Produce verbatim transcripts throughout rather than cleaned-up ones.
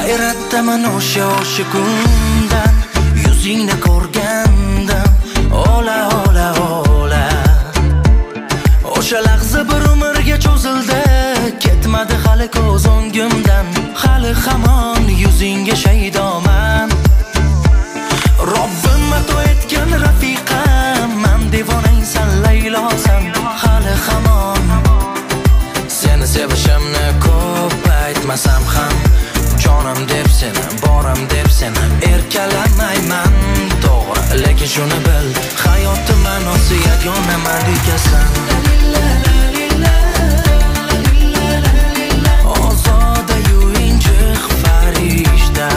Hayratdaman o'sha o'sha kundan yuzingni ko'rgandim. Ola ola ola. O'sha lahza bir umrga cho'zildi, ketmadi hali ko'z o'ngimdan. Hali hamon yuzingga shaydoman. Robbim ato etgan rafiqam, men devonangsan Laylosan. Hali hamon seni sevishimni ko'p aytmasam ham, jonim deb seni, borim deb seni erkalamayman. To'g'ri, lekin shuni bil, hayotim ma'nosi yagona malikasan. Ozoda-yu injiq farishta.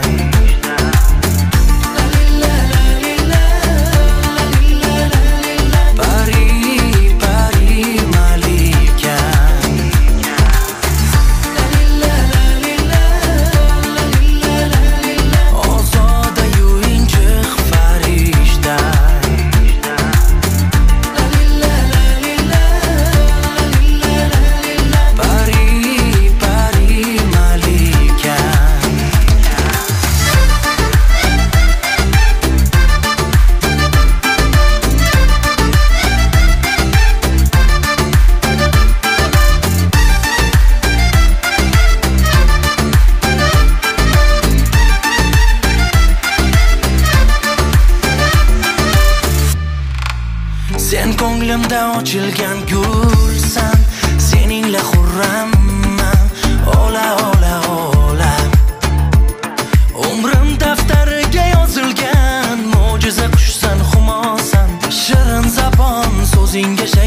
Sen ko'nglimda ochilgan gulsan, seningla xurramman. Ola ola ola. Umrim daftariga yozilgan mo'jiza qushsan, humosan. Shirin zabon so'zingga